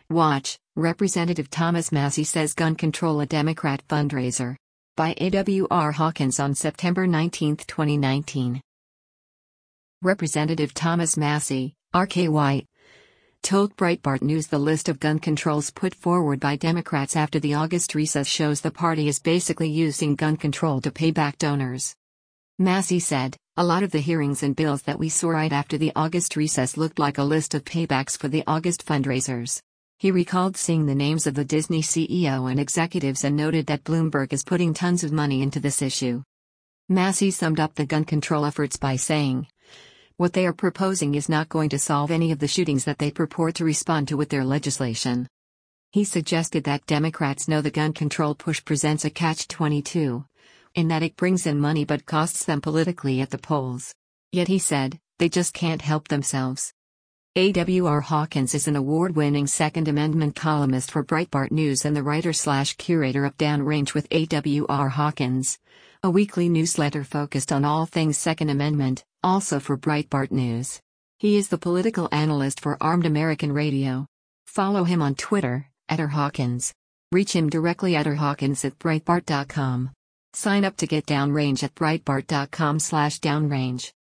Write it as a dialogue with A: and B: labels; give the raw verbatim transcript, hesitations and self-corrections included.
A: Watch, Representative Thomas Massie says gun control a Democrat fundraiser. By A W R Hawkins on September nineteenth, twenty nineteen. Representative Thomas Massie, R K Y, told Breitbart News the list of gun controls put forward by Democrats after the August recess shows the party is basically using gun control to pay back donors. Massie said, "A lot of the hearings and bills that we saw right after the August recess looked like a list of paybacks for the August fundraisers." He recalled seeing the names of the Disney C E O and executives and noted that Bloomberg is putting tons of money into this issue. Massie summed up the gun control efforts by saying, "What they are proposing is not going to solve any of the shootings that they purport to respond to with their legislation." He suggested that Democrats know the gun control push presents a catch twenty-two, in that it brings in money but costs them politically at the polls. Yet he said, they just can't help themselves. A W R Hawkins is an award-winning Second Amendment columnist for Breitbart News and the writer-slash-curator of Downrange with A W R Hawkins, a weekly newsletter focused on all things Second Amendment, also for Breitbart News. He is the political analyst for Armed American Radio. Follow him on Twitter, at R Hawkins. Reach him directly at rhawkins at breitbart dot com. Sign up to get Downrange at breitbart dot com slash downrange.